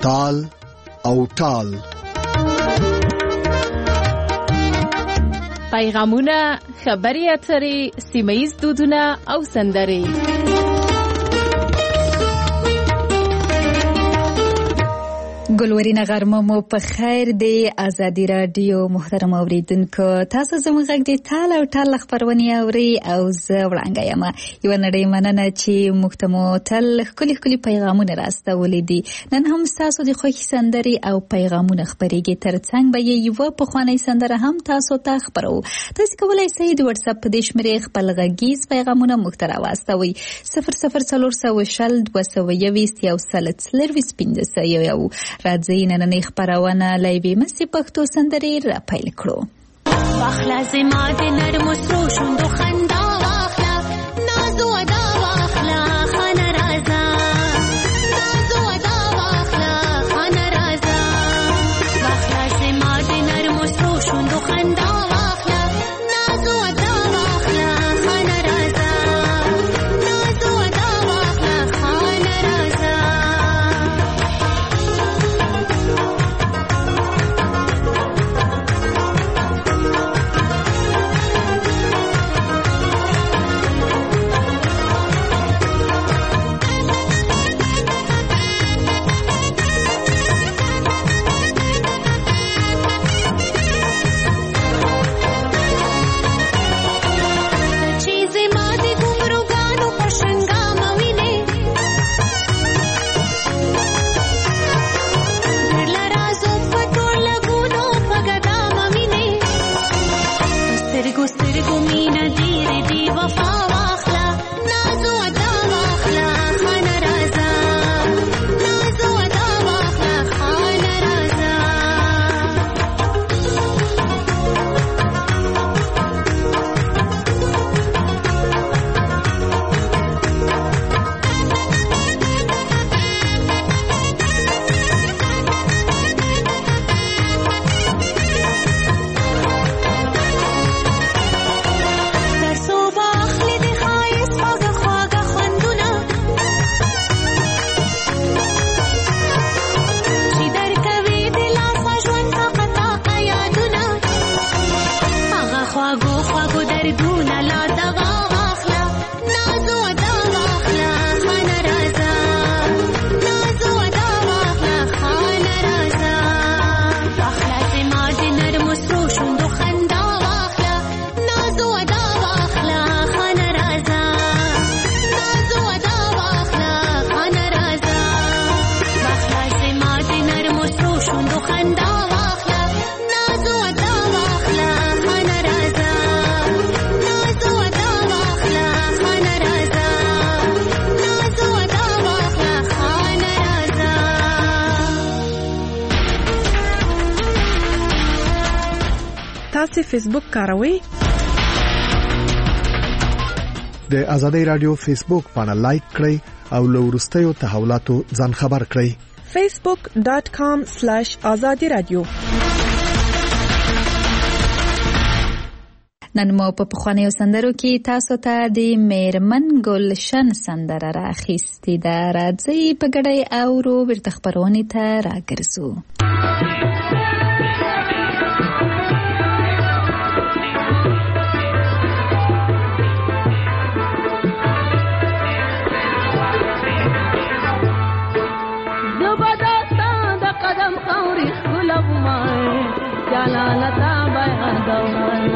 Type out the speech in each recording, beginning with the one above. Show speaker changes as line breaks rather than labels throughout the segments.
تال او ټال.
پیغامونه، خبري اترې، سیمه‌ییز دودونه او سندرې.
ګلورینه غرمه مو په خیر دی. ازادي رادیو محترم اوریدونکو، تاسو زموږ غږ د ټال او ټال خبرونه اوري او زه وړاندې یم. یو نړۍ مننه چې موږ ته مو تل ښکلي پیغامونه راستولي دي. نن هم تاسو د خوښي سندرې او پیغامونه خبرېږي. ترڅنګ به یو پخوانی سندره هم تاسو ته خبرو. تاسو کولای شئ د واتس اپ په دې شمېرې خپل غږیز پیغامونه موږ ته راواستوئ. 004020 راځي نننۍ خبرونه لایوي مسی پښتو سندرې را پیل کړو.
واخلا زما د نرمو سرو شوندو خندا واخلا، نازو ادا واخلا خانه رازا، نازو ادا واخلا خانه رازا. واخلا زما د نرمو سرو شوندو خندا واخلا، نازو ادا واخلا خانه رازا، نازو ادا واخلا خانه رازا.
تاسو فیسبوک کاروئ؟
د آزادۍ رادیو فیسبوک باندې لایک کړئ او له وروستیو تحولاتو ځان خبر کړئ.
facebook.com/azadiradio.
نن مو په پخوانیو سندرو کې تاسو ته د میرمن ګلشن سندره راخیستې ده. راځي په ګډه اورو ورته خبرونه ته راګرځو.
جلالتا بیان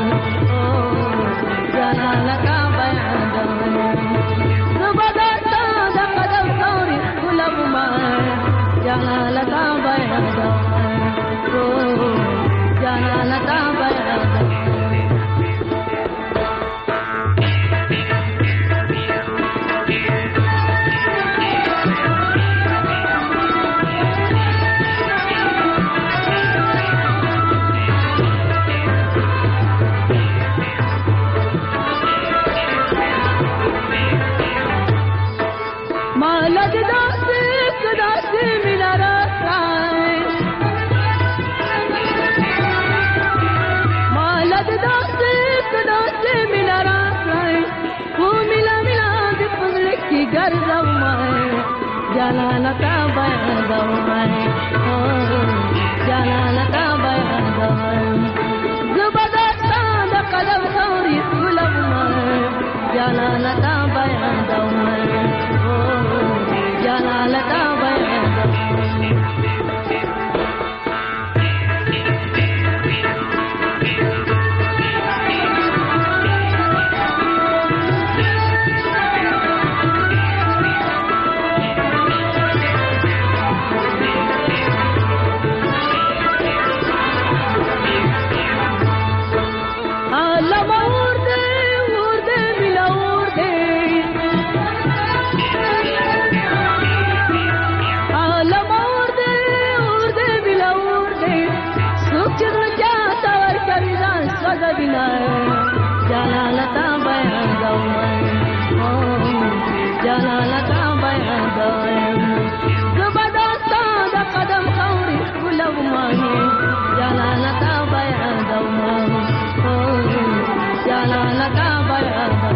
جلالتا بیان زبردستا د قدم ثوري غلب ما جلالتا بیان جلالتا بیان جلالتا بیانوم جلالتا بیانوم زبردستان د قلم خوري ګلوم جلالتا بیانوم جلالتا بیانوم جلالتا بیانوم جلالتا بیانوم زبردستان د قدم خوري ګلوم جلالتا بیانوم جلالتا بیانوم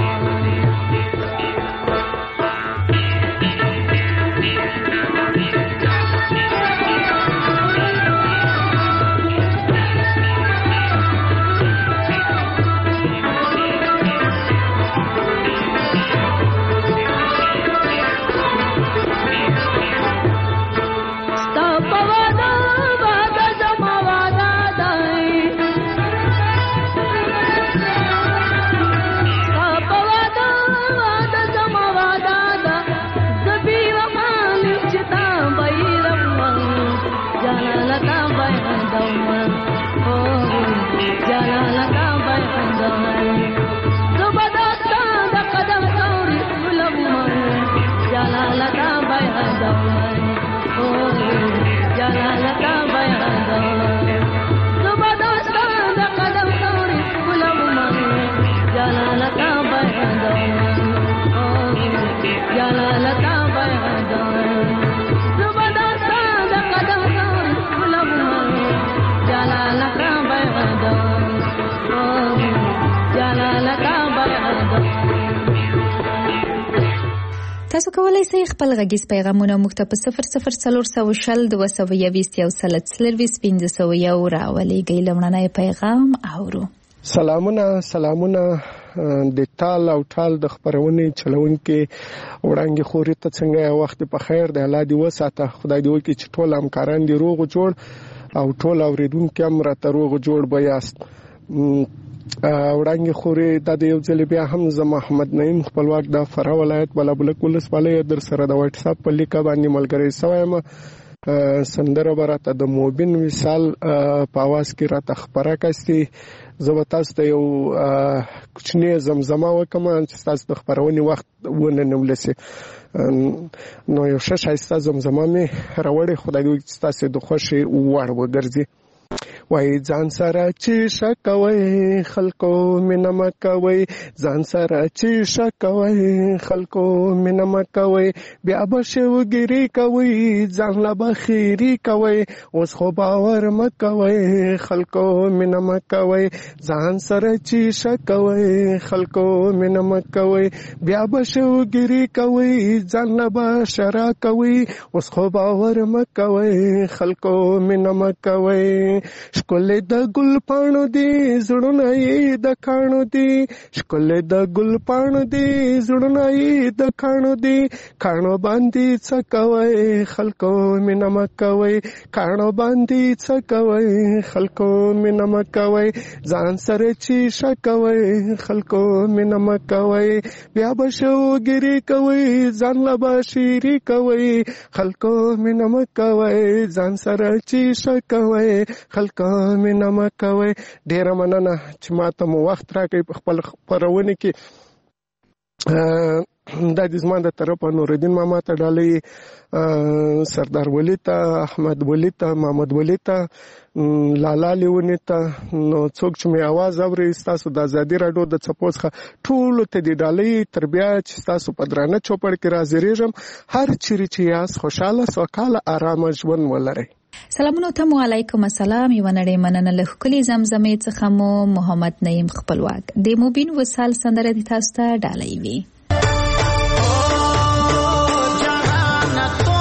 تاسو کولای شئ خپل غږیز پیغامونه موږ ته په 00420 220 راولېږئ. لومړنی پیغام اورو.
سلامونه د ټال او ټال د خبرونې چلونکو وړاندې خوري ته څنګه وخت په خیر د الله دی وساته. خدای دې وکړي چې ټول همکاران دې روغ جوړ او ټول اوریدونکو هم راته روغ جوړ بیاست. وړاندې خوري د یو ځل بیا هم زه محمد نعیم خپلواک د فراه ولایت بلابلک ولسوالۍ در سره د واتس اپ په لیکه باندې ملګری سوایم. سندره براته د موبین وصال په आवाज کې راته خبره کستي. زه تاسو ته یو کوچنی زمزمه وکم چې تاسو د خبرونې وخت ونه نملسي. نو یو شایسته زمزمه می راوړې. خدای دې تاسو د خوشي وړ وګرځي. وای ځان سره چې شکوي خلکو مینه مکوي ځان سره چې شکوي خلکو مینه مکوي بیا به شوګری کوي ځان لا بخیری کوي اوس خو باور مکوي خلکو مینه مکوي ځان سره چې شکوي خلکو مینه مکوي بیا به شوګری کوي ځان لا بشرا کوي اوس خو باور مکوي خلکو مینه مکوي. شکل د ګل پاڼو دی زړونه یې د کاڼو دی شکل د ګل پاڼو دی زړونه یې د کاڼو دی کاڼو باندې څه کوي خلکو مینه مکوي کاڼو باندې څه کوي خلکو مینه مکوي ځان سره چې شکوي خلکو مینه مکوي بیا به شوګری کوي ځان لا بشری کوي خلکو مینه مکوي ځان سره چې شکوي خلکو مینه مکوي. ډیره مننه چې ماته مو وخت راکړی په خپل خبرونه کې. د دې زما د طرفه نورالدین ماما ته ډالۍ سردار ولی ته احمد ولی ته محمد ولی ته لالا لیونی ته نو څوک چې می आवाज اوري تاسو د ازادي رادیو د چپوسخه ټول ته دی ډالۍ تربیه چې تاسو په درانه چوپړ کې راځریږم هر چیرې چې یاس خوشاله سوکاله آرام ژوند ولرئ.
سلامونه ته علیکم السلام. یو نړۍ مننه له خولي زمزمې څخه مو محمد نعیم خپلواک د موبین وصال سندره د تاسو ته ډالۍ وی.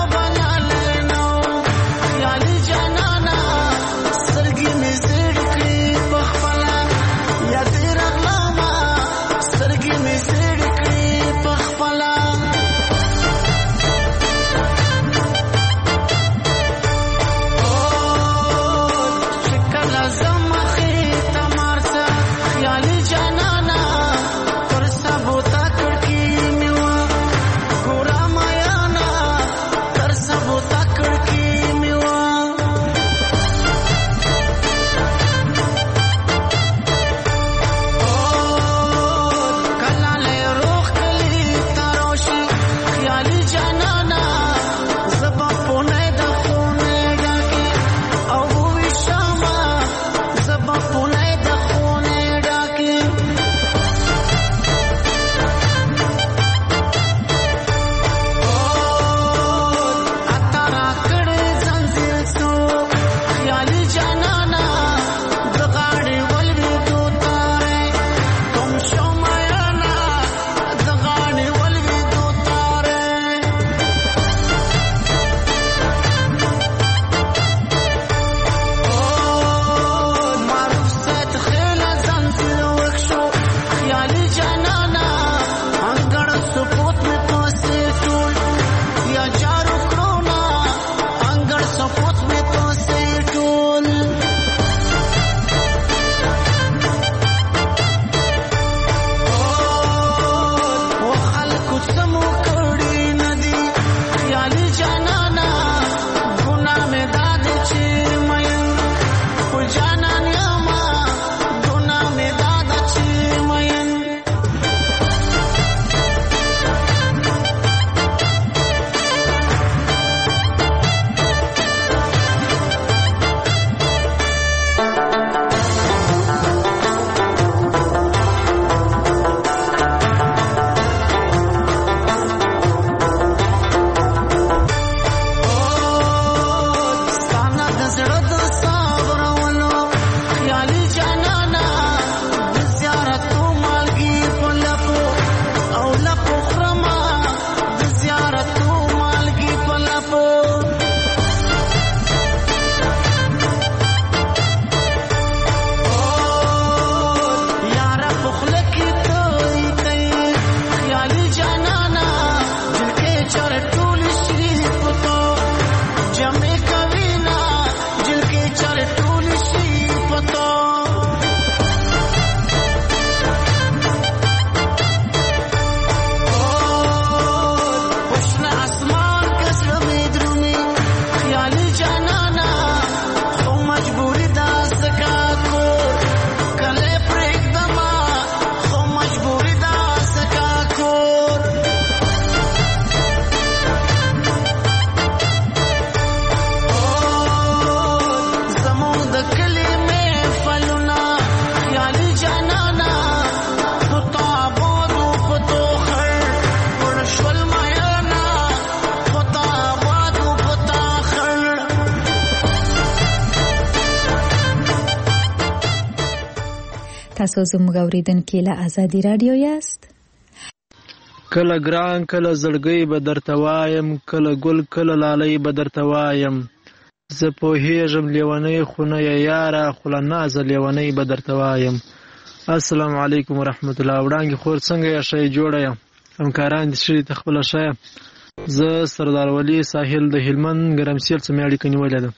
تاسو زموږ اوریدونکي له آزادي رادیو یاست.
کله ګران کله زړګی به درته وایم، کله ګل کله لالی به درته وایم. زه پوهېږم لیونی خو نه یې یاره، خو له نازه لیونی به درته وایم. السلام علیکم ورحمت الله. وړانګې خور څنګه یې؟ ښه یې جوړه یم؟ همکاران دې ښه دي؟ ته خپله ښه یم؟ زه سردار ولي ساحل د هلمند ګرمسیل څخه مې اړیکه نیولې ده.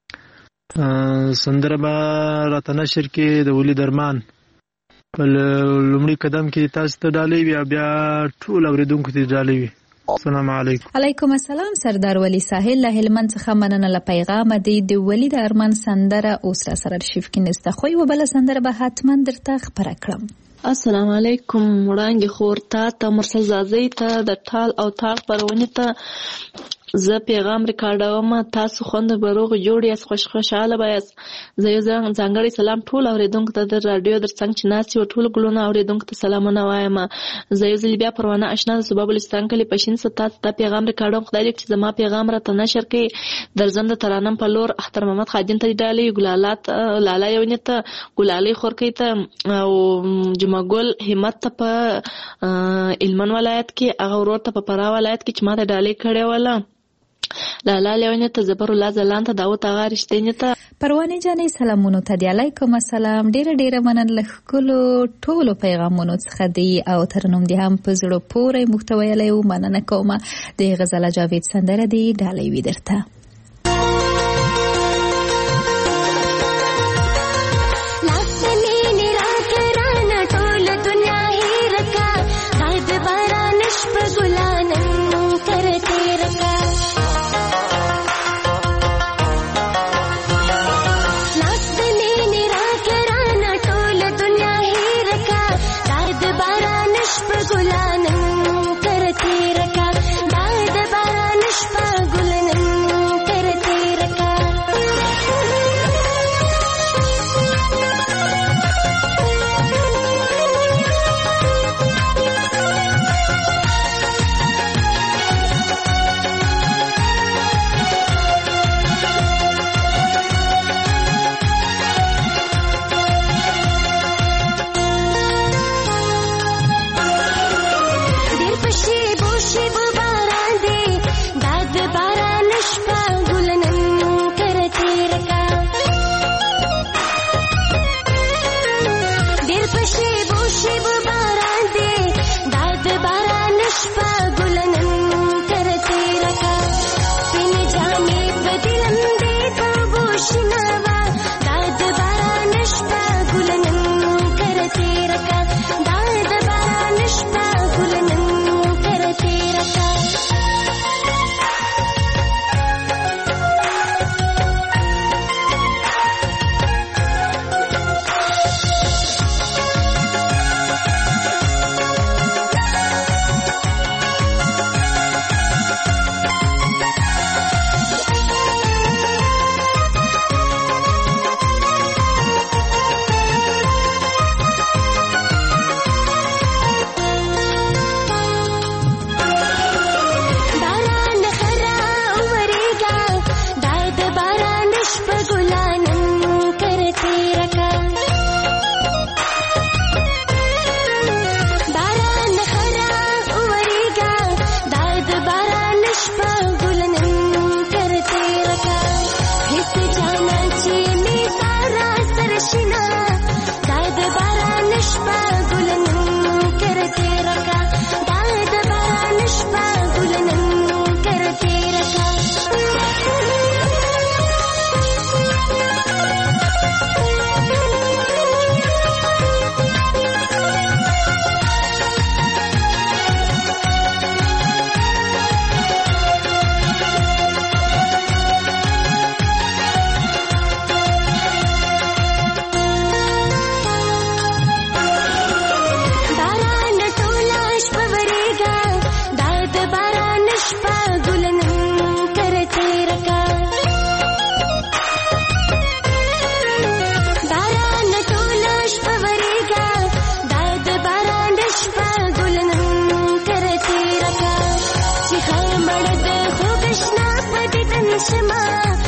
سندره به راته نشر کې د ولي درمان په لومړي قدم کې تاسو ته ډالۍ وي، بیا ټول اورېدونکو ته ډالۍ وي. السلام علیکم.
علیکم السلام. سردار ولي ساحل له هلمند څخه مننه له پیغامه دی. د ولي د ارمان سندره اوس را سره ارشیف کې نسته، خو یوه بله سندره به حتما درته خپره کړم.
السلام علیکم. وړانګې خور ته مرسل زازۍ ته د ټال او تاق پرونې ته زه پیغام ریکارډوم. تاسو خوند به روغ جوړ یاست، خوشحاله به یاست. زه یو ځانګړی سلام ټول اورېدونکو ته د راډیو در څنګ چې ناست یو ټولو ګلونه اورېدونکو ته سلامونه وایم. زه یو ځل بیا پروانه اشنا د صوبه بلوچستان کلي پشین څخه تاسو ته پیغام ریکارډوم. خدای دې چې زما پیغام راته نشر کړي. درځم د ترانم په لور اختر محمد خادم ته ډالۍ، ګلالات لالا یونې ته، ګلالۍ خورکۍ ته او جمعګل همت ته په هلمند ولایت کې، هغه ورور ته په فراه ولایت کې چې ما ته ډالۍ کړې وله. لالا لیونې ته، زبر الله ځلان ته، داود اغا رښتینې ته.
پروانې جانې سلامونو ته دی. علیکم السلام. ډیره مننه له ښکلو ټولو پیغامونو څخه دی او ترنم دې هم په زړه پورې محتوی ویلی و. مننه کومه. د غزاله جاوید سندره دی ډالۍ وي درته.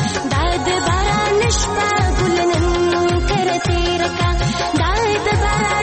داد باران شپه ګلنن کرته رکا داد باران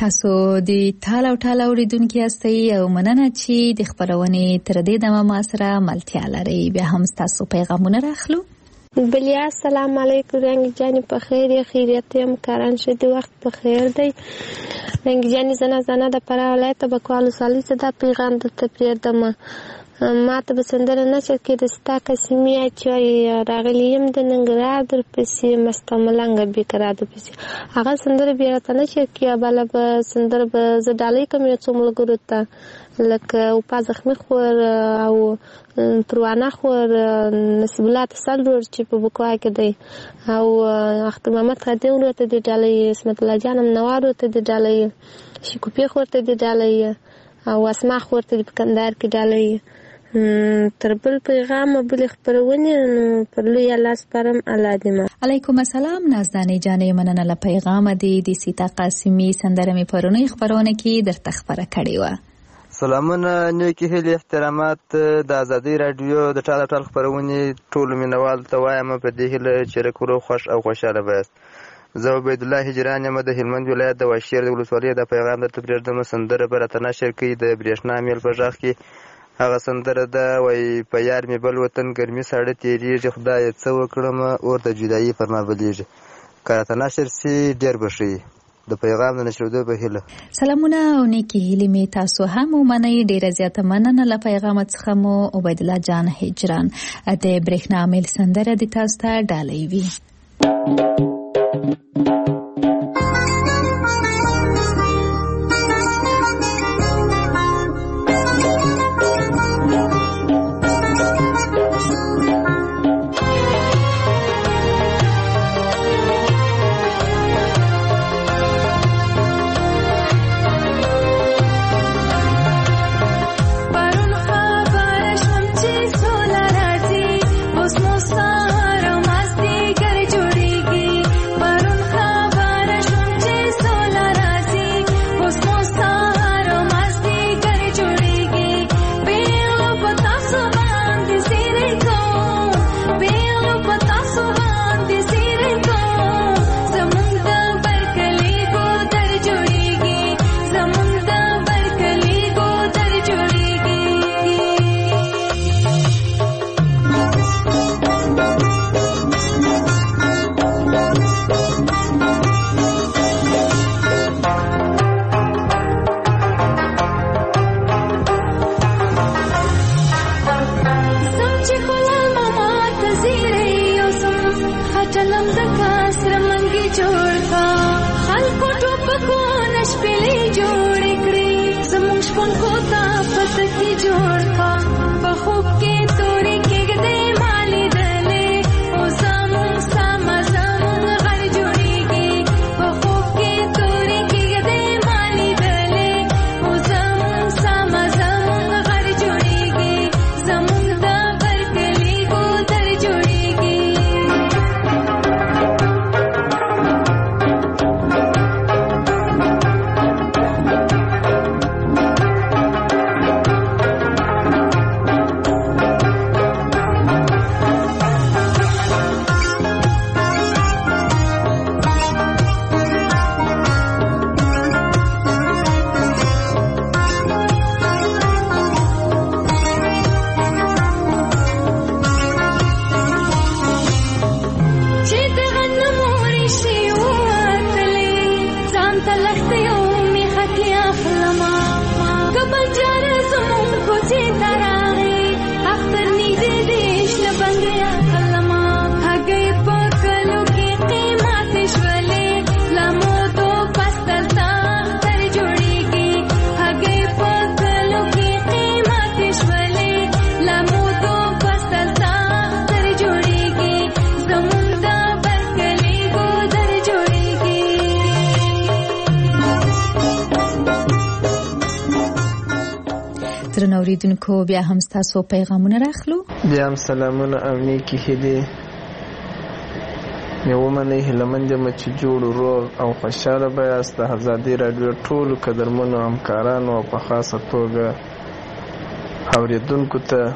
تاسو د ټال او ټال اوریدونکو یاستئ او مننه چې د خبرونې تر دې دمه ما سره ملتیا لري. بیا هم تاسو پیغامونه راخلو.
بلیا السلام علیکم رنگ جانی په خیر یا خیریت یم کاران شدی وخت په خیر دی. رنگ جانی زنه د پر ولایت بکوالو سالي څخه د پیغام د تپریر دمه ما ته بسندره نشر کې د ستا قسمي چې راغلیم د ننګرهار در پسې مستملنګ بیکرا د پسې هغه سندره بیا ته نشر کې بل به سندره به ز ډالۍ کوم یو څومره ګورته لکه او په زخمی خور او پروانه خور نسبلات سلور چې په بکوا کې دی او اخت محمد خادم ورته د ډالۍ اسمت الله جانم نوار ورته د ډالۍ شکوپی خور ته د ډالۍ او اسما خور ته د کندهار کې ډالۍ تر بل پیغام بل خبرونه پر لوی الله سپارم الله دې
علیکم السلام نازدانې جانې مننه له پیغام د سیتا قاسمی سندره می پرونی خبرونه کې در تخبره کړی و.
سلامونه نیکی هیلې احترامات د ازادي رادیو د ټال ټال خبرونه ټول مینوال ته وایم په دې هیله چې رکورو خوش او خوشاله وایست. زه عبید الله هجران یم د هلمند ولایت د واشیر د ولسوالۍ د پیغام در تبریر د سندره پر تناشر کې د برېښنا میل په ځخ کې هغه سندره ده وای په یار می بل وطن ګرمي ساړه تیریږي خدای څه وکړم اور د جدایي پر ما بلیږي کله تناشر سي ډیر بشي د پیغام د نشرودو په هیله.
سلامونه او نیکی هیلې می تاسو هم ومنئ. ډیره زیاته مننه له پیغام څخه مو عبید الله جان هجران د برېښنا میل سندره د تاسو ته ډالۍ وی. درنو اوریدونکو بیا هم تاسو پیغامونه راخلو.
بیا هم سلامونه او نیکی هیلې مې ومنئ. هیلهمند یم چې جوړ روغ او خوشحاله به یاست. د ازادي راډیو ټولو قدرمنو همکارانو او په خاصه توګه اوریدونکو ته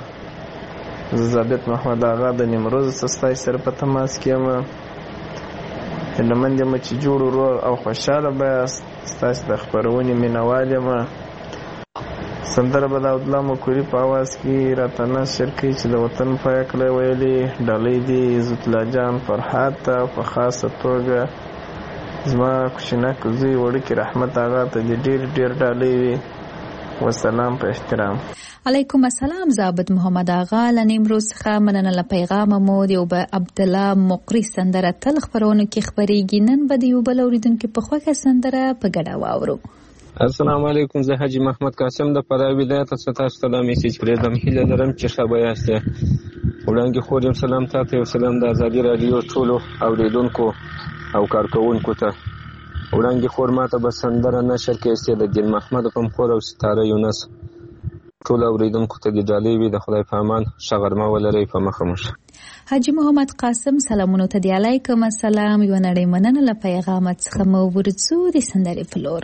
زه ثابت محمد آغا د نیمروز ستاسو سره په تماس کې یم.
هیله مند یم چې جوړ ورور او خوشحاله به یاست. ستاسې د خپرونې مینوال یم. سندره به د عبدالله مکوري په اواز کې راته نشر کوي چې د وطن پایه کړی ویلي ډالۍ دي عزت الله جان فرحات ته په خاصه توګه زما کوچنک زوی وړوکي رحمت آغا ته دې ډېر ډالۍ وي. والسلام په احترام.
علیکم السلام. زابد محمد آغا له نیمروز څخه مننه له پیغامه مو د یو عبدالله مقری سندره تل خپرونو کې خپرېږي. نن به د یو بل اورېدونکي په خوښه سندره په ګډه واورو.
السلام علیکم. زه حاجي محمد قاسم د فراه ولایت څخه تاسو ته د میسج پرېږدم. هیله لرم چې ښه به یاستئ. وړاندې خور یم سلام تاته یو سلام د ازادي راډیو ټولو اورېدونکو او کارکوونکو ته. وړاندې خور ماته به سندره نشر کې استې د دین محمد غمخور او ستاره یونس ټول اوریدونکو ته د ډالۍ وي. د خدای په امان ښه غرمه ولرئ. په مخه مو شه.
حاجي محمد قاسم سلامونو ته دی. علیکم السلام. یو نړۍ مننه له پیغامت څخه مو ورڅو د سندرې په لور.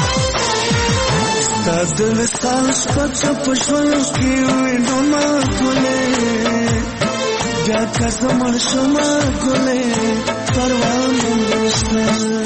ستا د وصال شپه په ژوند کې وینو ما ګلې بیا که زه مړ شمه ګلې پروا مې نشته.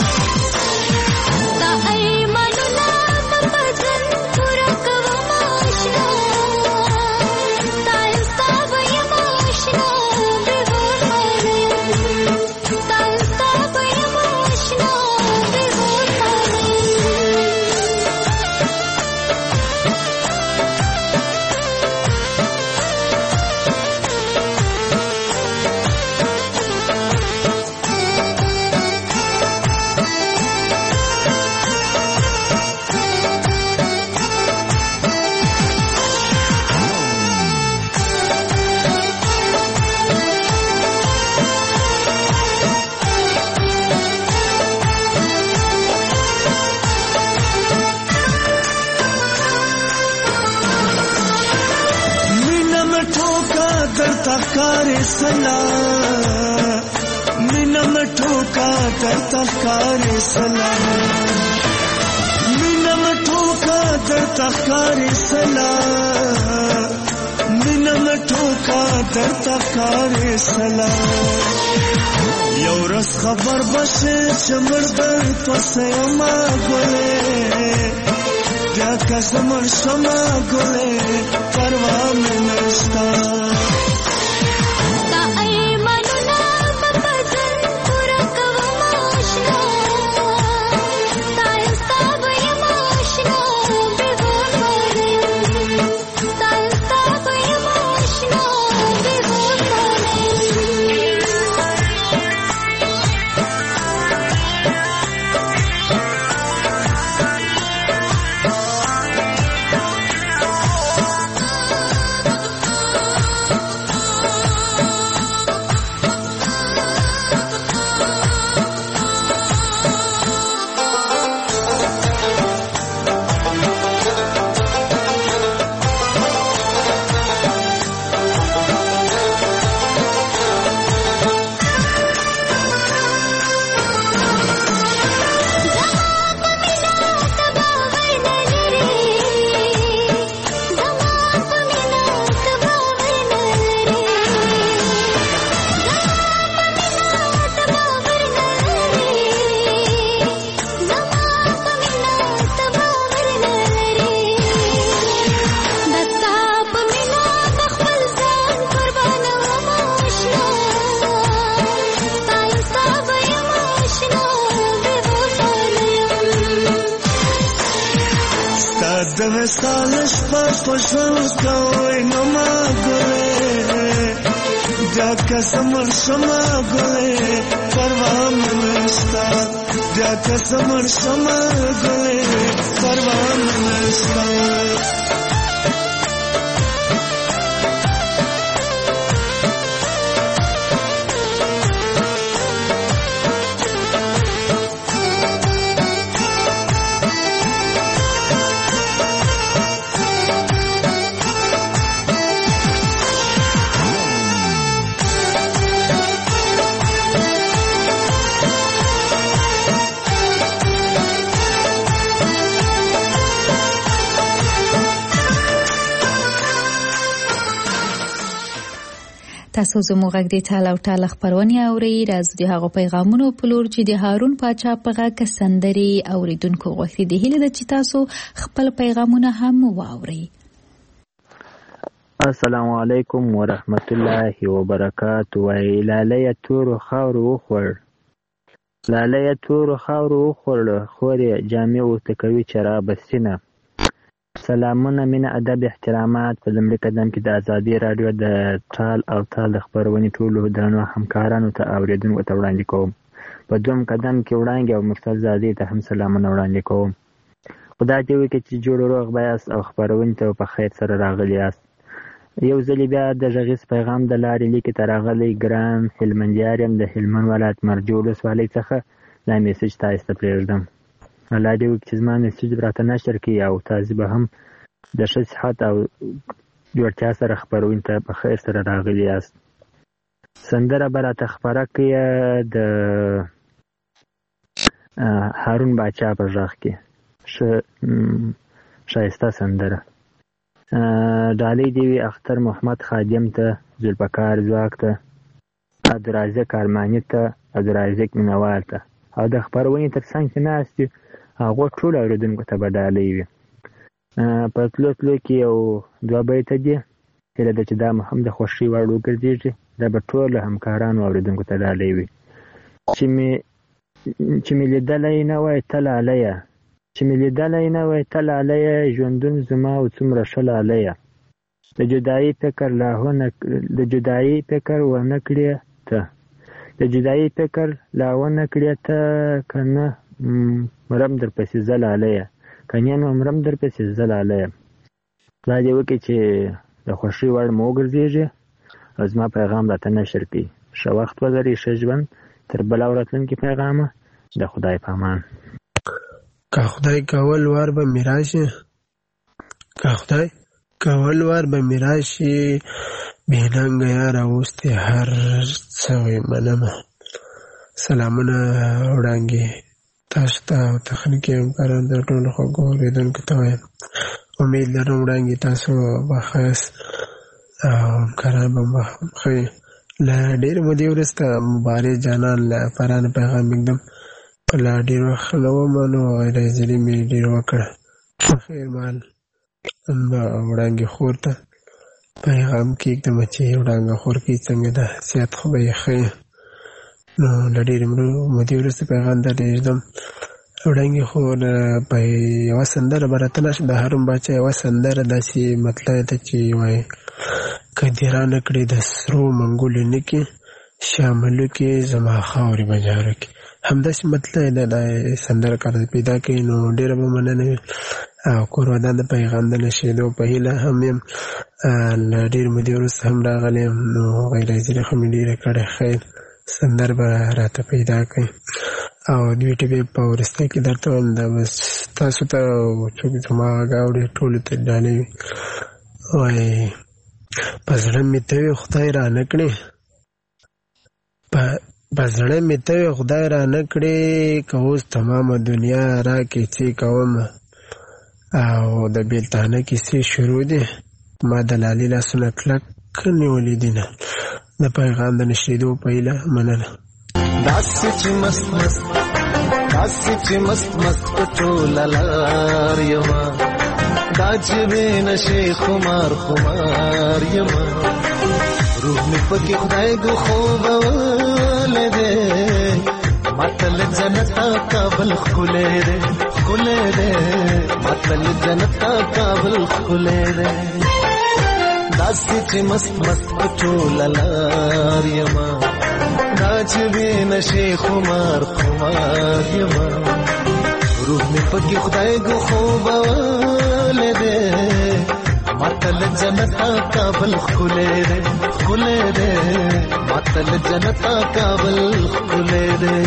مینا مټو کا درته ښکارې سلا مینا مټو کا درته ښکارې سلا مینا مټو کا درته ښکارې سلا. یو ورځ خبر بشه چې مړ درپسې یمه ګلې بیا که زه مړ شمه ګلې پروا مې نشته. Kasamar shama gule, parwa manashta. Ja kasamar shama gule, parwa manashta.
تاسو زموږ غږ د ټال او ټال خبرونه اورئ. راځو د هغو پیغامونو په لور چې د هارون پاچا په غږ سندرې اوریدونکو غوښتي دي. هیله ده چې تاسو خپل پیغامونه هم واورئ.
السلام علیکم ورحمت الله وبرکاته. وای لاله تور خاور وخور، لاله تور خاور وخور، خوري جامع ورته کوي چراب سینه. سلامونه، مینه، ادب، احترامات. په لومړي قدم کې د ازادي رادیو د ټال او ټال خبرونې ټولو درنو همکارانو ته اوریدونکو ته وړاندې کوم. په دویم قدم کې وړاندې او مرسل زادې ته هم سلامونه وړاندې کوم. خدای دې وکړي چې جوړ روغ بیاست او خبرونې ته په خیر سره راغلي یاست. یو ځل بیا د غږیز پیغام د لارې لیکې ته راغلی ګران هلمندیار یم د هلمند ولایت مرجو ولسوالۍ څخه دا میسج تاسو ته پرېږدم. الله دې وکړي چې زما میسج راته نشر کړي او تاسو به هم د ښه صحت او جوړتیا سره خبرونې ته په خیر سره راغلي یاست. سندره به راته خپره کړي د هارون باچا په غږ کې ښایسته سندره. ډالۍ دی وی اختر محمد خادم ته، ذوالفقار ځواک ته، عبدالرازق ارماني ته، عبدالرازق مینوال ته او د خبرونې تر څنګ چې ناست دي هغو ټولو اورېدونکو ته به ډالۍ وي. په تلو تلو کې یو دوه بیته دي، هیله ده چې دا هم د خوښۍ وړ وګرځېږي. دا به ټولو همکارانو اورېدونکو ته ډالۍ وي. چې مې لیدلی نه وای ته لالیه، چې مې لیدلی نه وای ته لالیه، ژوندون زما او څومره ښه لالیه. د جدایي فکر ونه کړې ته، د جدایي فکر لا ونه کړې ته، که نه مرم در پسې زه لالیه، که نه نو مرم در پسې زه لالیه. خدای دې وکړي چې د خوښۍ وړ مو وګرځېږي او زما پیغام راته نشر کړي. ښه وخت ولرئ، ښه ژوند. تر بله او راتلونکي پیغامه د خدای په امان.
که خدای کول وار به می راشي، که خدای کول وار به می راشي، بېننګه یاره اوس دې هر څه وي منمه. سلامونه وړاندې تاسو ته او تخنیکي همکارانو ته ټولو خوږو اورېدونکو ته وایم. امید لرم وړاندې تاسو به ښایست او همکاران به ښه وي. له ډېرې مودې وروسته مبارز جانان له فرانه پیغام ایږدم. لا ډېر وخت نه ومه نو غیرحاضري مې ډېر وکړه. خیر مال وړانګې خور ته پیغام کېږدم چې وړانګه خور کې څنګه ده، صحت خو به یې ښه یې. نو له ډېرې مودې وروسته پیغام ته پرېږدم. وړانګې خور په یوه سندره به راته نشم، د هارون باچا یوه سندره داسې مطلع ده چې وایي که دې رانه کړې د سرو منګولو نکې، شاملو کې زما خاورې به جارو کې. همداسې مطلع ده دا سندره کار پیدا کوي. نو ډېره به مننه وي او کور ودان د پیغام د نشېدو په هیله هم یم. له ډېر مودې وروسته هم راغلی یم نو غیرحاضري خو مې ډېره کړې. خیر سندر به راته پیدا کوي او دوی ټبې په وروستۍ کې درته وایم دا بس تاسو ته څوک زما غږ اوري ټولو ته ډالۍ وي. وایي په زړه مې ته وي خدای رانه کړې، په زړه مې ته وي خدای رانه کړې، که اوس تمامه دنیا راکې څه کوم او د بېلتانه کیسې شروع دي. ما د لالي لاسونه کلک نیولي دي نه. د پیغام د نشریدو په هیله مننه.
داسې چې مست مست، داسې چې مست مست په ټوله لار یما، دا چې بې نشې خمار خمار یما، روح مې پکې خدای د خوبولی دی، ماته له جنته کابل ښکلی دی ښکلی دی، ماته له جنته کابل ښکلی دی. داسې چې مست مست په ټوله لار یما، دا چې بې نشې خمار خمار یما، روح مې پکې خدای د خوبولی دی، ماته له جنته کابل ښکلی دی ښکلی دی، ماته له جنته کابل ښکلی دی.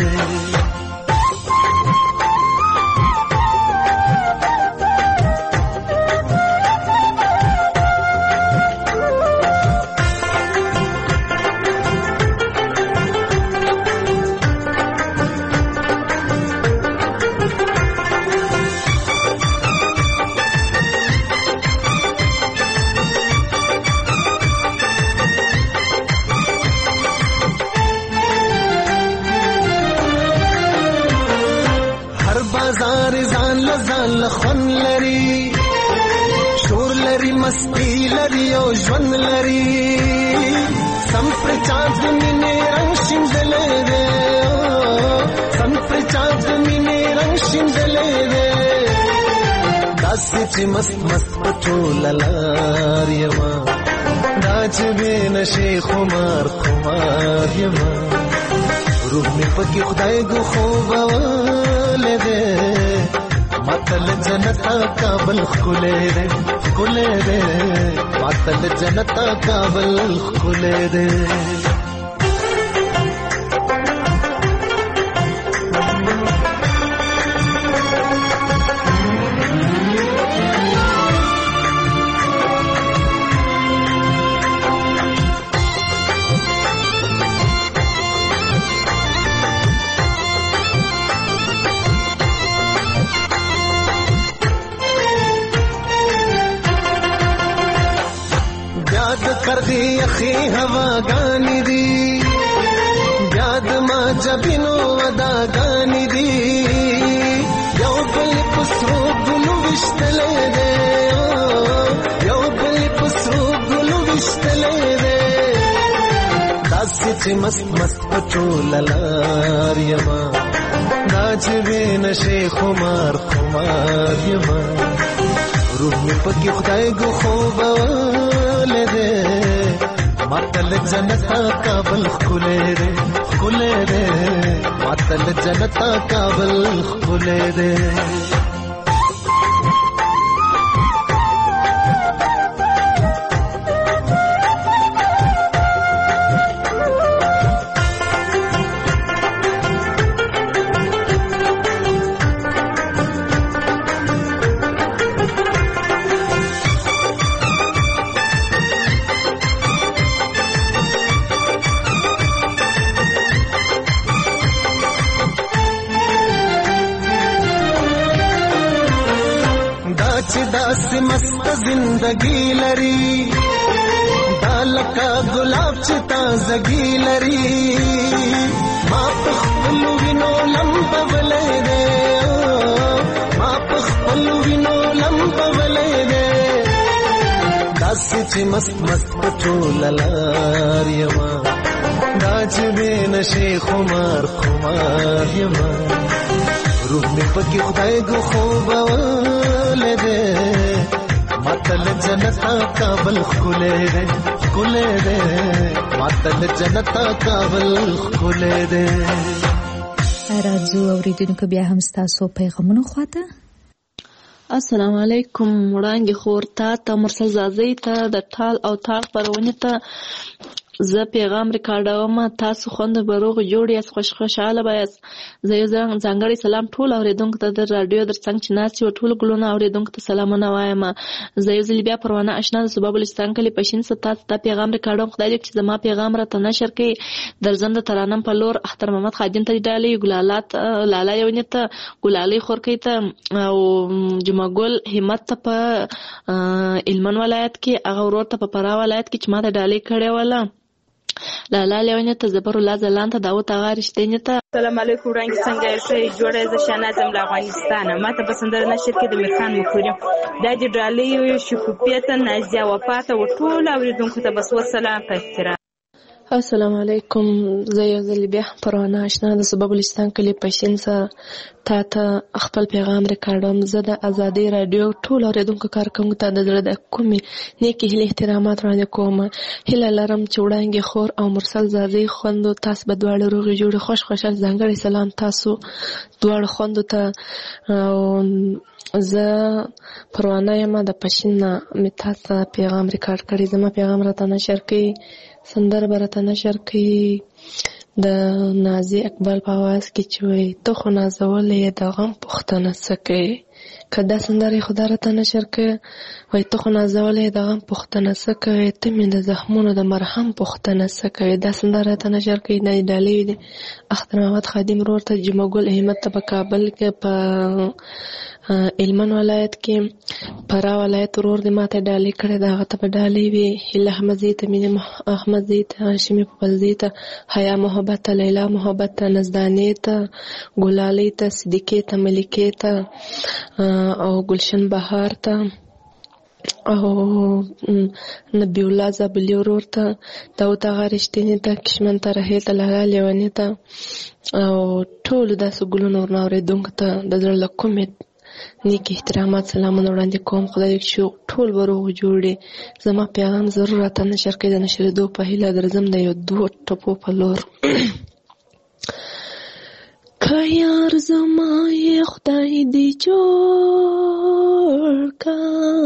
بازار ځان لخون لري شور لري مستی لري او ژوند لري سم پر چاند مینې رنگ شیندلې ده سم پر چاند مینې رنگ شیندلې ده داسې چې مست پټول لار یما دا چې بنشي خمار یما روح می پکې خدای ګو خوب ولده ماتل جنتا کابل خله ده ماتل جنتا کابل خله ده کرغی اخی ہوا گانی دی یاد ما جبینو ودا گانی دی یو بل پسرو گلو وشتلے دے یو بل پسرو گلو وشتلے دے داسی چی مست پچول لار یما ناچ بین شی خمار یما روح می پکی خدای گو خوب ولده ماتل جنتا کابل خله ده ماتل جنتا کابل خله ده داسې مست زندگی لري دالکا گلاب چې تازگی لري ما په خپل وینو لمبولې ده ما په خپل وینو لمبولې ده داسې چې مست پټول لار یما دا چې بنشي خمار یما روح می پکې خدای ګو خوب ولده ماتل جنتا کابل خله ده ماتل جنتا کابل خله ده
راځو اوریدونکو بیا هم ستاسو پیغامونه خواته
السلام علیکم وړانګې خور ته مرسل زازۍ ته د ټال او تاق پرونې ته زه پیغام ریکارډوم تاسو خوند بروغ جوړ یاست خوشحاله بایاست زه یو ځانګړی سلام ټول اوریدونکو ته د رادیو در څنګ چې ناست یو ټول ګلونه اوریدونکو ته سلامونه وایم زه یو ځل بیا پروانه اشنا د صوبه بلوچستان کلي پښین ستاسو ته پیغام ریکارډوم خدای دې چې زما پیغام راته نشر کړي درځم د ترانم په لور اختر محمد خادم ته ډالۍ ګلالات لالا یونیت ګلالۍ خورکۍ ته او جمعه ګل همت ته په هلمند ولایت کې هغه ورور ته په فراه ولایت کې چې ما ته ډالۍ کړې وله لالا لیونی ته زبر الله زلان ته داوود اغا رښتینی ته
السلام علیکم وړاندې څنګه یې جوړه ز شنازم له افغانستان ما ته بسندر نشر کې د میرخان مکوري د دې ډالۍ شکوپیت نازیا وفات او ټول اوریدونکو ته بس وسلام په احترام
السلام علیکم زه یو ځل بیا پروانه اشنا د صوبه بلوچستان کلي پښین ته خپل پیغام ریکارډوم زه د ازادي رادیو ټول اوریدونکو کارکونکو ته د زړه د کومې نیکې هیلې احترامات وړاندې کوم هیله لرم چې وړانګې خور او مرسل زازۍ خوندو تاسو به دواړه روغې جوړې خوشحال ځانګړی سلام تاسو دواړه خوندو ته زه پروانه یم د پښین نه مې تاسو پیغام ریکارډ کړی زما پیغام راته نشر کړئ سندره به راته نشر کړي د نازي اقبال په اواز کې چې وایي ته خو نازولې د غم پوښتنه څه کوې که دا سندرې خدا راته نشر کړې وای ته خو نازولې د غم پوښتنه څه کوې ته مې د زخمونو د مرهم پوښتنه څه کوې دا سندره راته نشر کړې نه ډالۍ دي اختر محمد خادم ورور ته جمعه ګل احمد ته په کابل کې په هلمند ولایت کې فرا ولایت ورور دې ماته ډالۍ کړې ده هغه ته به ډالۍ وي هیله احمدزي ته مینې احمدزي ته هاشمي پوپلزي ته حیا محبت ته لیلا محبت ته نزدانې ته ګلالۍ ته صدیقې ته ملکې ته او گلشن بهار ته او نبی الله زابلی ورور ته داود آغا رښتیني ته کشمن ته رحیل ته لهلا لیوني ته او ټولو داسې ګلونو ورنه اورېدونکو ته د زړه له کومې نیک احترامات سلامونه وړاندې کوم خدای دې چې ټول به روغ جوړ زما پیغام ضرور راته نشر کړئ د نشرېدو په هیله درځم د یو 2 ټپو په لور که یار زما یې خدای دې جوړ کا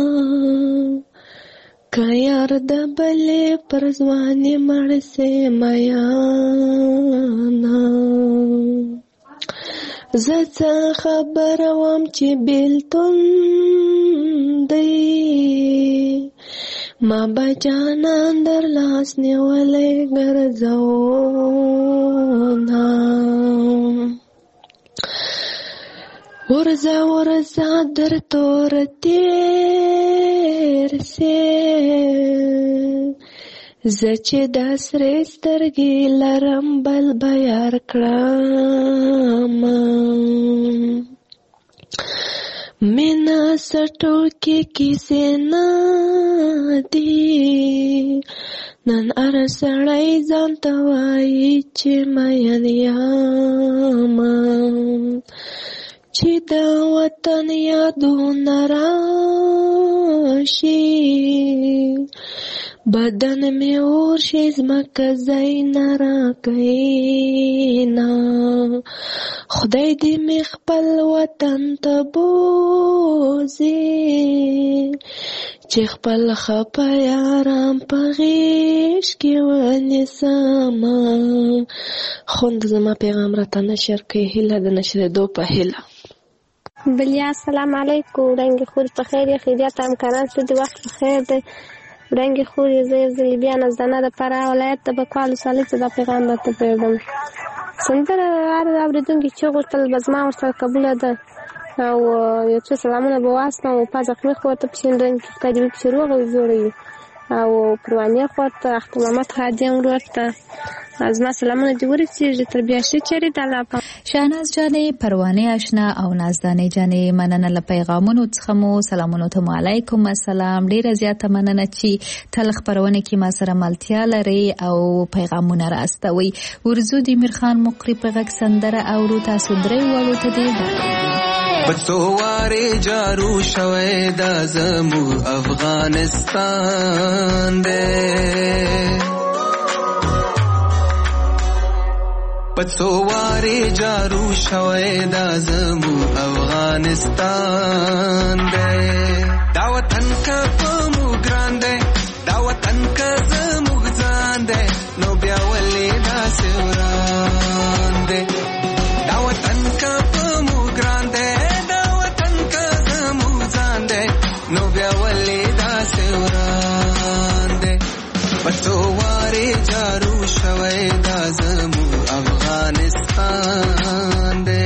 که یار د بلې پر ځوانې مړ سې میانا زه څه خبره وم چې بېلتون دی ما به جانان در لاس نیولی ګرځونا ورځه ورځه در تور تېر سې زه چې دا سرې سترګې لرم بل به یار کړم مینه څه ټوکې کیسې نه دي نن هر سړی ځان ته وایي چې مین یم چې د وطن یادونه راشي بدن مې اور شي ځمکه ځای نه راکوینا خدای دې مې خپل وطن ته بوځي چې خپل خپه یاران په غېږ کې ونیسمه خوند زما پیغام راته نشر کړئ هیله د نشرېدو په هیله
بلیا السلام علیکم رنګ خور په خیر یا خیریت همکاران څه د وخت په خیر دی رنګ خور زه زلی بیا نزدانه د فرا ولایت د بکوالو سالي څه د پیغام راته پرېږدم سندره هر اورېدونکي چې غوښتل به زما ورسره قبوله ده او یو څو سلامونه به واستم او پا زخمي خور ته پسې رنګ کې خدای دې پسې روغ او جوړ وي او پروانې خور ته اختر محمد خادم ورور ته زما سلامونه دې ورسېږي تر بیا ښه چېرې د الله پاک
شاهناز جانې پروانې اشنا او نازدانې جانې مننه له پیغامونو څخه مو سلامونه ته علیکم السلام ډیره زیاته مننه چې تل خبرونه کې ما سره ملتیا لري او پیغامونه راستوي ورزو د میرخان مقری په غږ سندره او تاسو درې وړو ته دی
بڅوارې جارو شوي د زمو افغانستان دې بڅوارې جارو شوي د زمو افغانستان دې دا وطن کا مو ګران دې دا وطن کا زمو ځان دې نو بیا ولې دا سوران دې دا وطن کا مو ګران دې دا وطن کا زمو ځان دې نو بیا ولې دا سوران دې بڅوارې جارو شوي د زمو افغانستان دے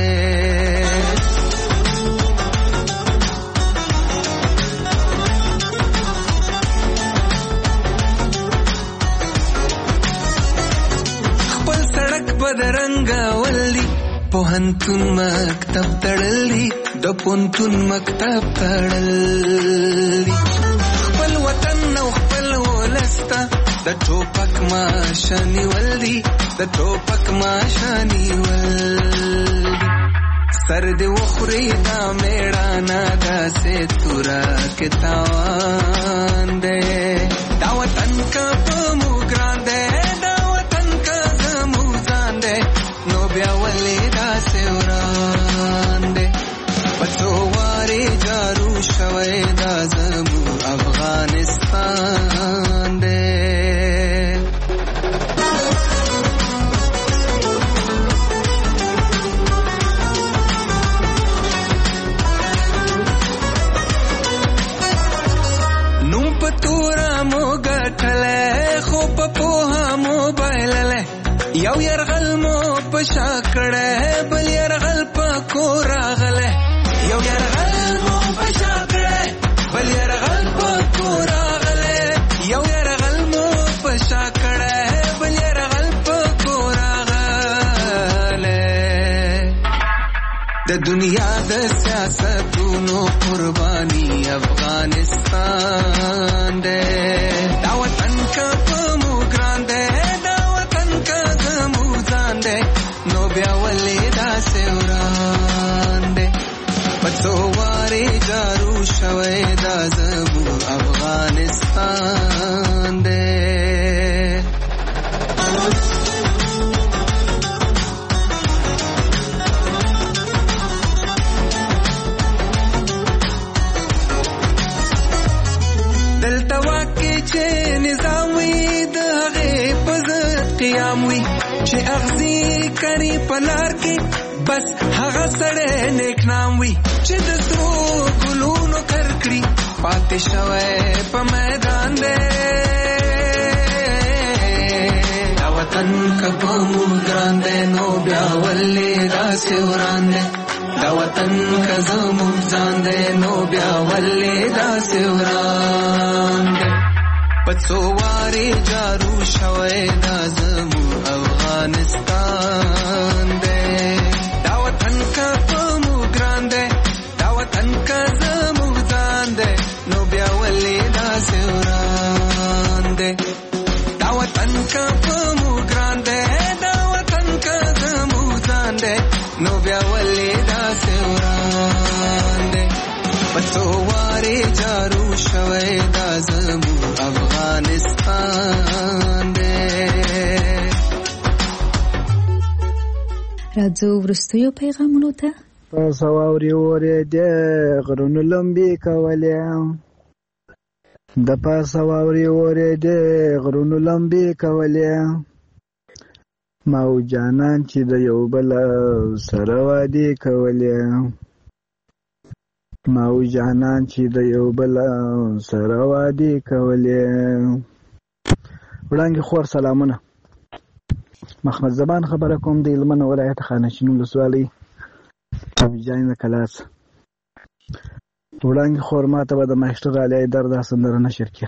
خپل سړک بدرنګ ولي پوهنتون مکتب تړلی د پوهنتون مکتب تړلی خپل وطن او خپل ولسته د ټوپک ماشانی ولدي د ټوپک ماشانی ولدي سر دې وخوري دا میړانا داسې تورا کې تاوان دې دا وطن کا په مو ګران دې دا وطن کا زمو ځان دې نو بیا ولې داسې وران دې پڅوارې جارو شوي دا زمو افغانستان دې پشا کړه بل يرغل پکو راغله یو يرغل مو پشا کړه بل يرغل پکو راغله یو يرغل مو پشا کړه بل يرغل پکو راغله د دنیا د سیاستونو قرباني افغانستان دې دا وطن کا مو ګران دې دا وطن کا مو ځان دې نو بیا ولې دا سوران دې پڅو واره جارو شوي دا زمو افغانستان دې چې اغزي کړي پلار کې بس هغه سړی نیک نام وي چې د سرو ګلونو کرکړي پاتې شوی په میدان دی دا وطن که په موږ ګران دی نو بیا ولې داسې وران دی دا وطن که زموږ ځان دی نو بیا ولې داسې وران دی پڅو وارې جارو شوی دا زموږ افغانستان دے دا وطن کا پمو ګران دے دا وطن کا زمو ځان دے نو بیا ولې دا سوران دے دا وطن کا پمو ګران دے دا وطن کا زمو ځان دے نو بیا ولې دا سوران دے پڅو واره جارو شوی دا زمو افغانستان دے
راځو وروستیو پیغامونو ته
تاسو واوري وره د غرونو لمبي کولې د پاسه واوري وره د غرونو لمبي کولې ماو جانان چې د یو بل سره وادي کولې ماو جانان چې د یو بل سره وادي کولې وړاندې خور سلامونه محمد زبان خبره کوم د هلمند ولایت خانشین ولسوالۍ جاین کلاس وړاندې خور ماته به د ماهشتر علي حیدر دا سندره نشر کړي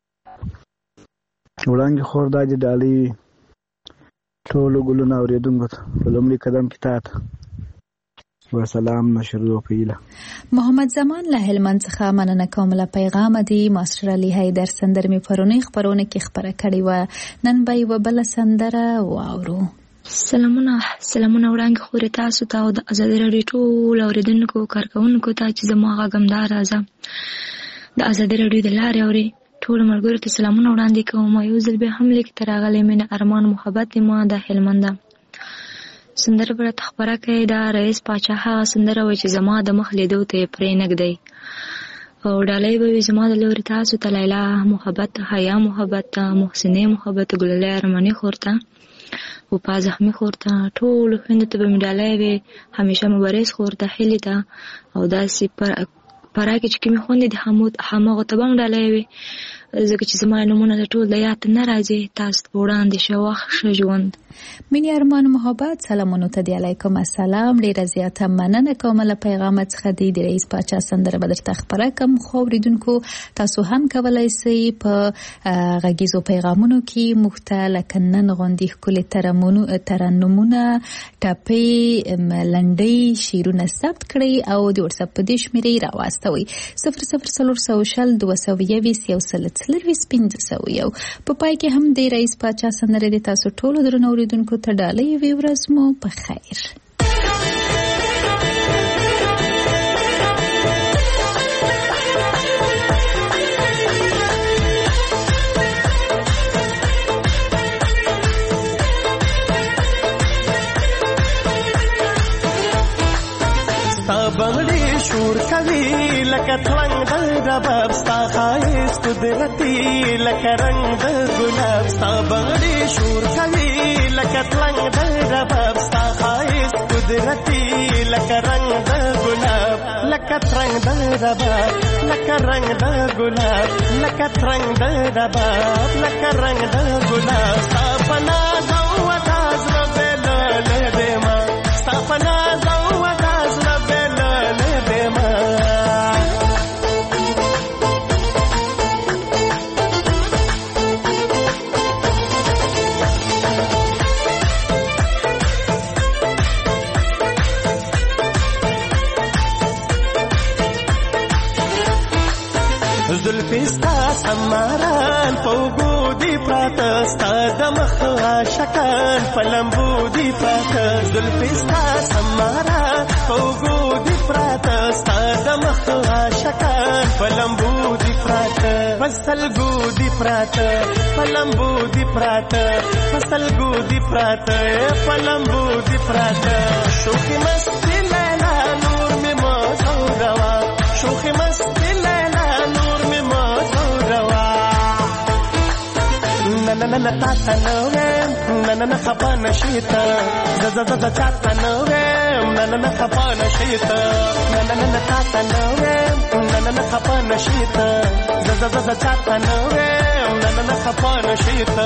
وړاندې خور دا د ډالۍ ټولو ګلونه اورېدونکو ته په لومړي قدم کې تا ته وسلام مشروع پیله
محمد زمان له هلمند څخه مننه کوم له پیغام دی ماستر علي حیدر سندر می پرونی خبرونه کې خبره کړې و نن به یو بل سندره واورو
سلامونه وړاندې خوري تاسو ته او د ازادي راډیو ټول اوریدونکو کارکونکو ته چې زما غږم دار راځه د ازادي راډیو د لارې اوري ټول ملګرو ته سلامونه وړاندې کوم یو ځل به هم لیک تراغلې مینه ارمان محبت ما د هلمند سندره پر خبره کوي دا رئیس پاچا هغه سندره وای چې زما د مخ لیدو ته پرې نګدی او ډالۍ به زما د لوري تاسو ته لیلا محبت حیا محبت محسنه محبت ګلله ارمانی خورته او پازخمی خورته ټول خويند ته به ډالۍ وي همیشه مبارز خورته هلیدا او داسې پراکه چې کوم خوند دي همغه ته به ډالۍ وي زکه چې زما نمونه ټول د یاد نه راځي تاسو وړاندې شوخ ژوند
مینی ارمان محبت سلامونه ته دی علیکم السلام ډیره زیاته مننه کوم له پیغام څخه دی د رئیس پاچا سندره بدر تخبره کوم خو ریدونکو تاسو هم کولای شئ په غږیزو پیغامونو کې مختلف کنن غوندي کلی ترنمونه ټاپي لنډي شیرونه ثبت کړئ او د واتس اپ په دیش مری راوستوي 00 221 په پای کې هم د رئیس پاچا سندره د تاسو ټولو درنو اوریدونکو ته ډالۍ وی ورځ مو په خیر
بنگړي شور کوي لکه تلنګ د رباب ستا خایس قدرتي لکه رنگ د ګلاب ستا بنگړي شور کوي لکه تلنګ د رباب ستا خایس قدرتي لکه رنگ د ګلاب لکه ترنګ د رباب لکه رنگ د ګلاب لکه ترنګ د رباب لکه رنگ د ګلاب ستا پنا دو ودا زړه بل پنا زو وداز لبل لبما زلفستا سماران فوقودي پراته ستا د مخ عاشقان فلمبودي پراته زلفستا سماران فوقودي پراته ستا د مخ عاشقان فلمبودي پراته فسلګودي پراته فلمبودي پراته فسلګودي پراته فلمبودي پراته شوخي مستی لیلا نور می مزوروا شوخي مستی نننن تاتا نویم نننن خفا نشیتا زززز چاتا نویم نننن خفا نشیتا نننن تاتا نویم نننن خفا نشیتا زززز چاتا نویم نننن خفا نشیتا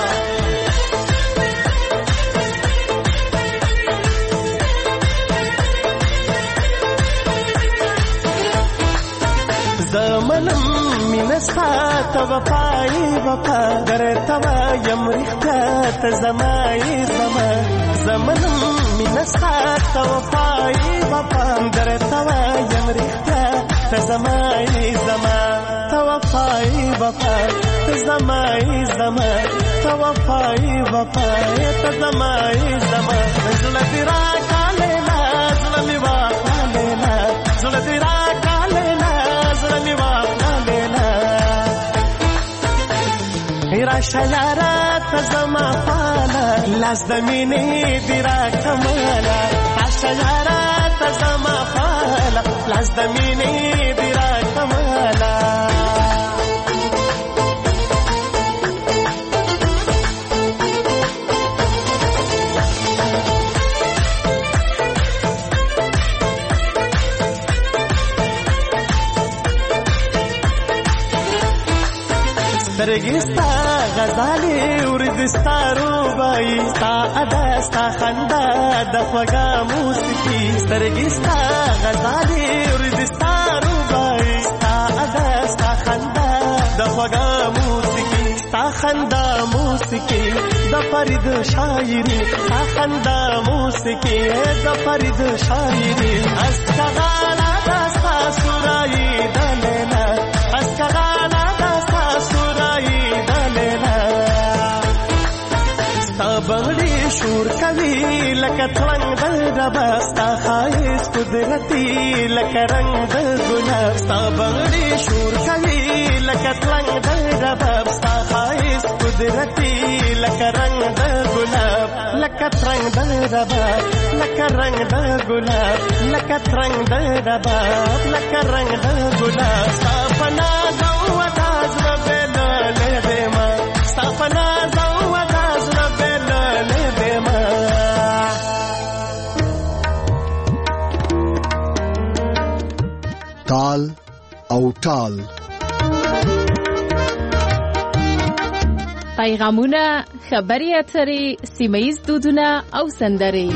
زمنم مینستا توفای وفا درتوا یم رښتیا ته زمای زما زمنم مینستا توفای وفا درتوا یم رښتیا ته زمای زما توفای وفا ته زمای زما توفای وفا ته زمای زما زړه دې راکاله زړه مې واخاله زړه دې راشه یاره ته زما فاله لاس د مینې دې راکماله راشه یاره ته زما فاله لاس د مینې دې راکماله سترګستا غزالي ورزستا روبای ستا ادا ستا خندا د خوږه موسیقي سترګستا غزالي ورزستا روبای ستا ادا ستا خندا د خوږه موسیقي ستا خندا موسیقي د فرید شاعري ستا خندا موسیقي د فرید شاعري اسکغالا دستا سورای دلیلا اسکغالا بغړي شور کوي لکه ترنګ د ربا ستا خایس قدرتي لکه رنگ د ګلاب ستا بغړي شور کوي لکه ترنګ د ربا ستا خایس قدرتي لکه رنگ د ګلاب لکه ترنګ د ربا لکه رنگ د ګلاب لکه ترنګ د ربا لکه رنگ د ګلاب ستا پنا زو وداز ربل لدما ستا پنا زو وداز ربل
تال او ټال
پیغامونه خبري اترې سیمه‌ییز دودونه او سندرې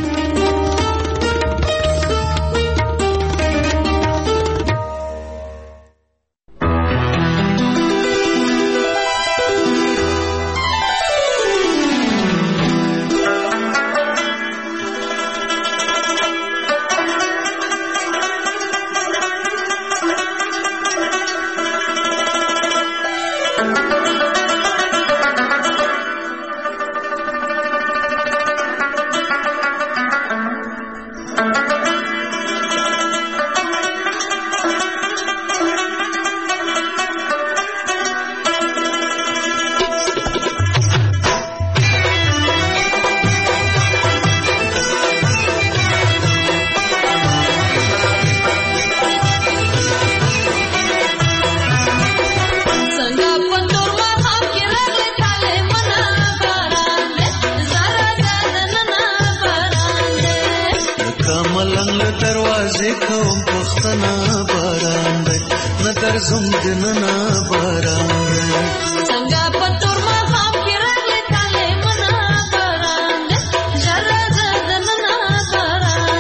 دروازې کوم پښتنه باران دی نه درځم دننه باران دی
څنګه په تور ماښام کې راغلی طالع منا باران دی ژر راځه دننه باران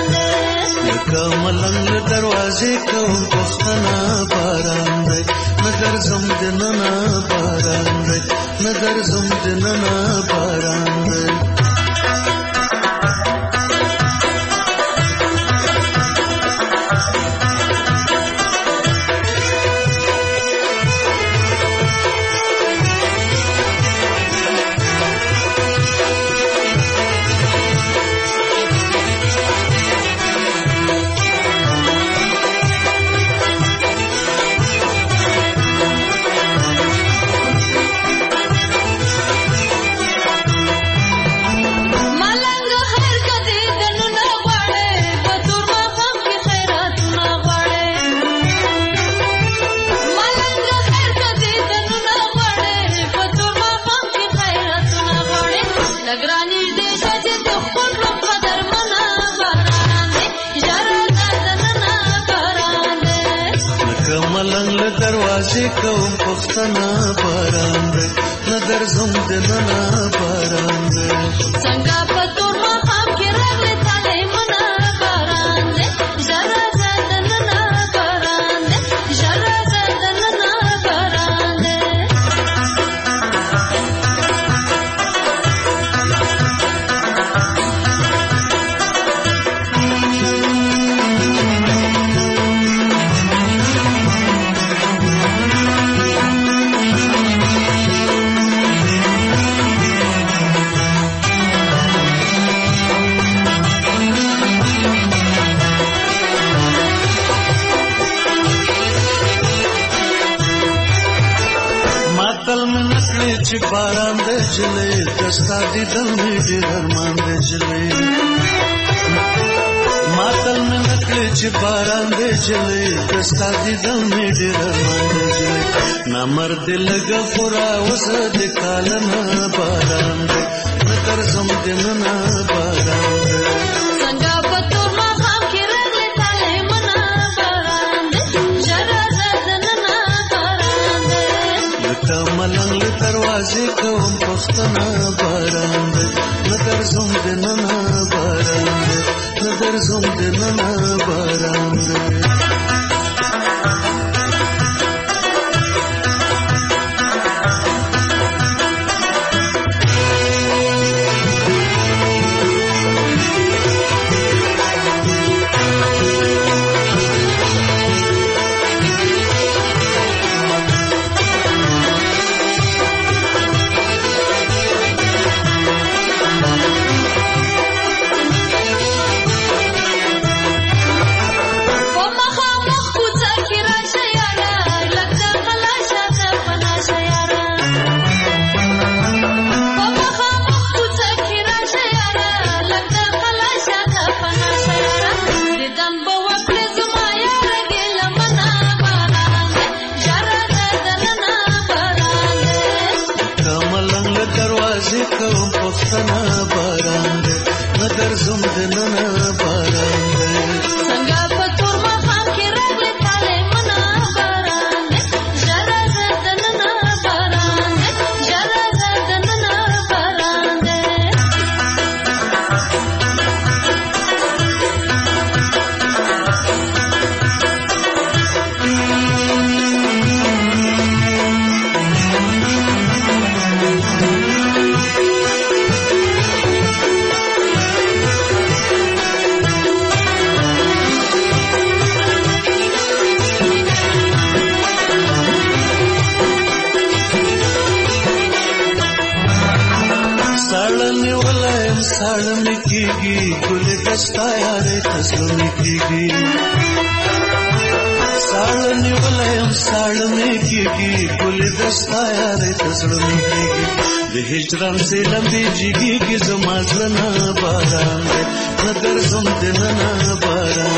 ملنګ له دروازې کوم پښتنه باران دی نګر زم دننا باران دی نګر زم دننا باران دی کوم پښتنه باران دی نظر زم دننا باران دی
څنګه په تور مخام کې راغلی تاله منا باران دی ژړا زدننا باران دی ژړا زدننا باران دی چې باران د جلې دستا دي دل می ډېر ارمان د جلې ماتل مې نکړې چې باران د جلې دستا دي دل می ډېر ارمان د جلې نامرد لګ خورا وسه د کالنا باران د نظر زم دننا باران د څنګه په تور مخام کې راغلی تاله منا باران د ژړا زدننا باران د
لکه ملنګ دروازې کوم پښتنه باران دی نظر زم دننا باران دی نظر زم دننا باران دی کوم پښتنه باران دی نظر زم دننا باران دی
څنګه په تور مخام کې راغلی تاله منا باران دی ژړا زدننا باران دی ژړا زدننا باران دی
साड़ में कीगी गुल दस्ता यारे तस्ल में कीगी साड़ने वाले हम साड़ में कीगी गुल दस्ता यारे तस्ल में कीगी हिजरन से लंबी जिगी की जमाजना बारान नगर सुनते नना बारान